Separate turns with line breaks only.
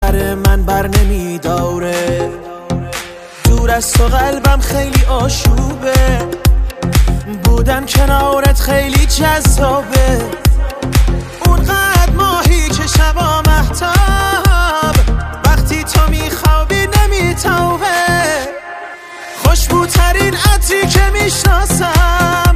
سر من بر نمیداره، دور از تو قلبم خیلی آشوبه، بودن کنارت خیلی جذابه، اونقدر ماهی که شبا مهتاب، وقتی تو میخوابی نمیتابه، خوشبوترین عطری که میشناسم،